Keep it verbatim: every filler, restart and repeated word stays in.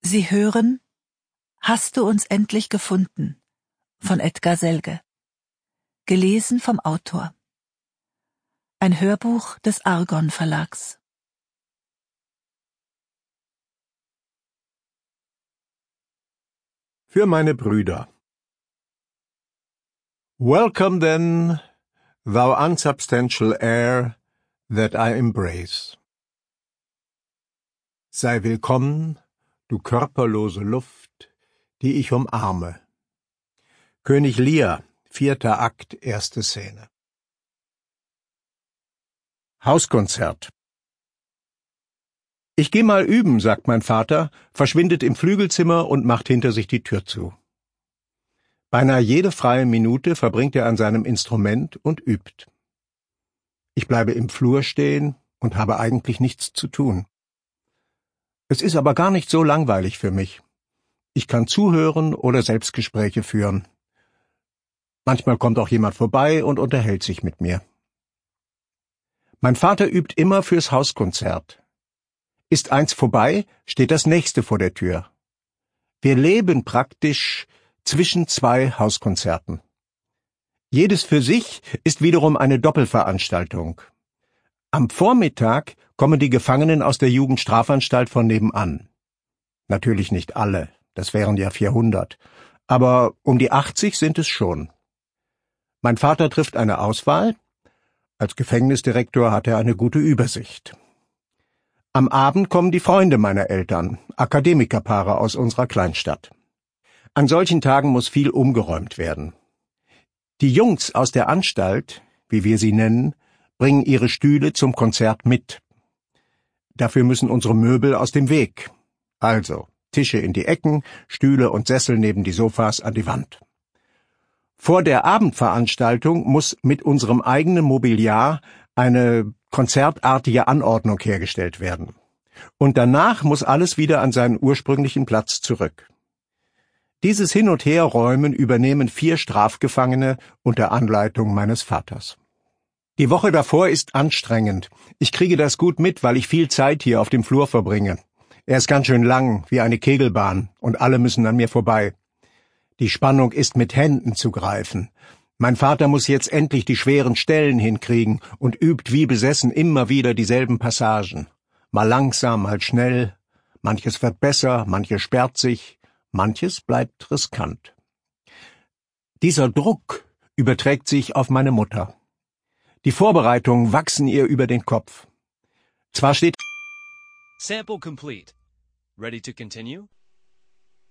Sie hören »Hast du uns endlich gefunden« von Edgar Selge. Gelesen vom Autor. Ein Hörbuch des Argon Verlags. Für meine Brüder. Welcome then, thou unsubstantial air that I embrace. Sei willkommen, du körperlose Luft, die ich umarme. König Lear, vierter Akt, erste Szene. Hauskonzert. Ich geh mal üben, sagt mein Vater, verschwindet im Flügelzimmer und macht hinter sich die Tür zu. Beinahe jede freie Minute verbringt er an seinem Instrument und übt. Ich bleibe im Flur stehen und habe eigentlich nichts zu tun. Es ist aber gar nicht so langweilig für mich. Ich kann zuhören oder Selbstgespräche führen. Manchmal kommt auch jemand vorbei und unterhält sich mit mir. Mein Vater übt immer fürs Hauskonzert. Ist eins vorbei, steht das nächste vor der Tür. Wir leben praktisch zwischen zwei Hauskonzerten. Jedes für sich ist wiederum eine Doppelveranstaltung. Am Vormittag kommen die Gefangenen aus der Jugendstrafanstalt von nebenan. Natürlich nicht alle, das wären ja vierhundert, aber um die achtzig sind es schon. Mein Vater trifft eine Auswahl. Als Gefängnisdirektor hat er eine gute Übersicht. Am Abend kommen die Freunde meiner Eltern, Akademikerpaare aus unserer Kleinstadt. An solchen Tagen muss viel umgeräumt werden. Die Jungs aus der Anstalt, wie wir sie nennen, bringen ihre Stühle zum Konzert mit. Dafür müssen unsere Möbel aus dem Weg. Also Tische in die Ecken, Stühle und Sessel neben die Sofas an die Wand. Vor der Abendveranstaltung muss mit unserem eigenen Mobiliar eine konzertartige Anordnung hergestellt werden. Und danach muss alles wieder an seinen ursprünglichen Platz zurück. Dieses Hin- und Herräumen übernehmen vier Strafgefangene unter Anleitung meines Vaters. Die Woche davor ist anstrengend. Ich kriege das gut mit, weil ich viel Zeit hier auf dem Flur verbringe. Er ist ganz schön lang, wie eine Kegelbahn, und alle müssen an mir vorbei. Die Spannung ist mit Händen zu greifen. Mein Vater muss jetzt endlich die schweren Stellen hinkriegen und übt wie besessen immer wieder dieselben Passagen. Mal langsam, mal schnell. Manches wird besser, manches sperrt sich, manches bleibt riskant. Dieser Druck überträgt sich auf meine Mutter. Die Vorbereitungen wachsen ihr über den Kopf. Zwar steht Sample complete. Ready to continue?